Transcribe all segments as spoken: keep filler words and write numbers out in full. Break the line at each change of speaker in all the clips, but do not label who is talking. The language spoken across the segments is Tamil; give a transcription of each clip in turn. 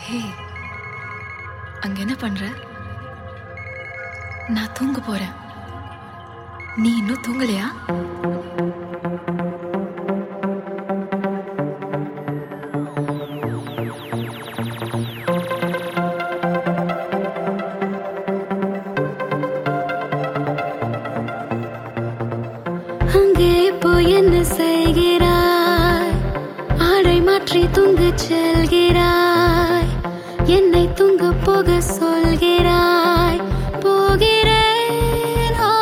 ஹே, அங்க என்ன பண்ற? நான் தூங்க போறேன். நீ இன்னும் தூங்கலையா?
அங்கே போய் என்ன செய்கிறாய்? ஆடை மாற்றி தூங்கு செல்கிறாய். என்னை தூங்க போக சொல்கிறாய். போகிறேன். ஓ,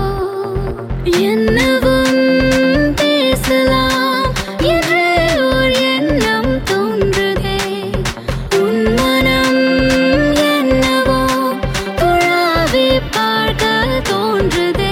என்னவும் பேசலாம் என்று ஒரு எண்ணம் தோன்றுதே. உன் மனம் என்னவோ துழாவி பார்க்க தோன்றுதே.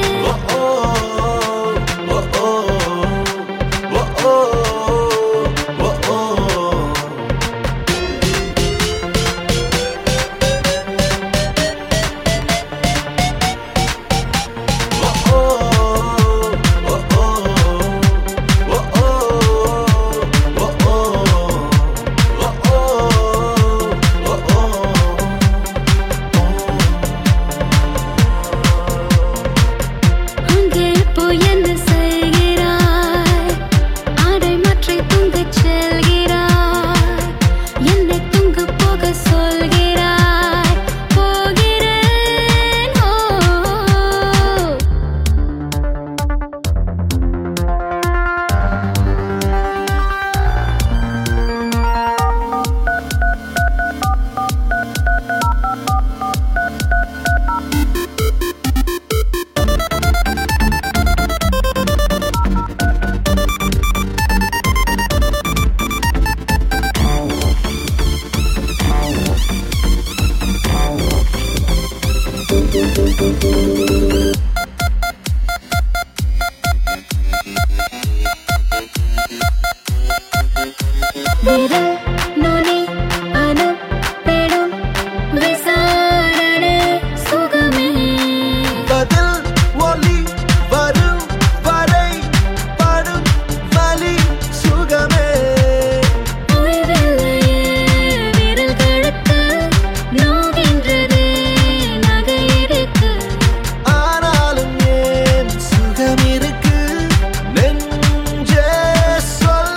விரல் நுனி அனுப்பிடும் விசாரணை சுகமே.
பதில் ஒலி வரும் வரை படும் வலி சுகமே.
ஓய்வில்லையே விரல்களுக்கு நோகின்றதே நகையிருக்கு.
ஆனாலும் ஏன் சுகம் இருக்கு நெஞ்சே சொல்.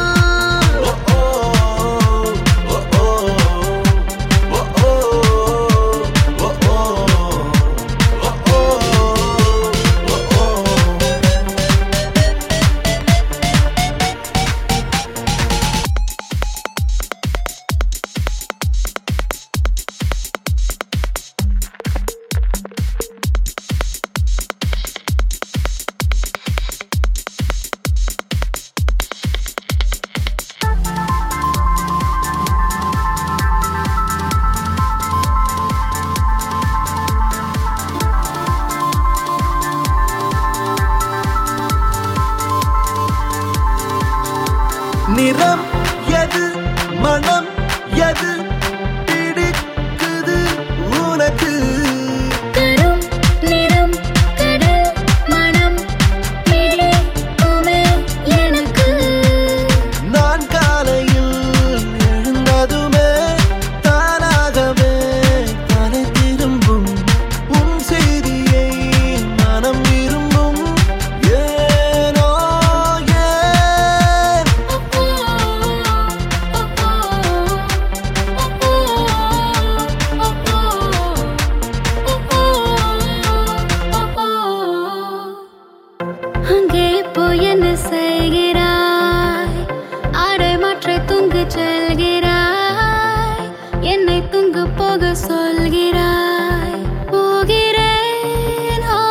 நிறம் எது மனம் எது பிடிக்குது உனக்கு?
கரும் நிறம் கடல் மனம் பிடிக்குமே எனக்கு.
நான் காலையில் எழுந்ததுமே தானாகவே தலை திரும்பும் உன் செய்தியை மனம் விரும்பும். ஏனோ ஏன்
அங்கே போய் என்ன செய்கிறாய்? ஆடை மாற்றி தூங்கு செல்கிறாய். என்னை தூங்க போக சொல்கிறாய். போகிறேன். ஓ,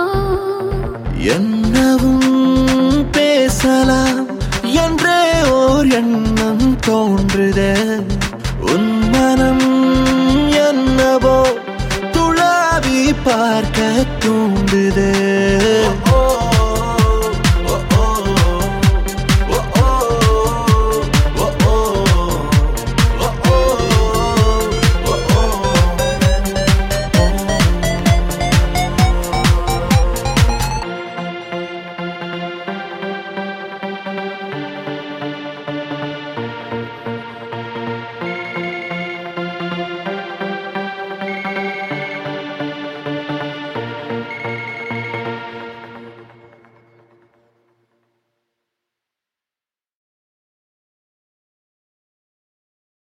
என்னவும் பேசலாம் என்றே ஓர் எண்ணம் தோன்றுதே. உன் மனம் என்னவோ துழாவி பார்க்க தூண்டுதே.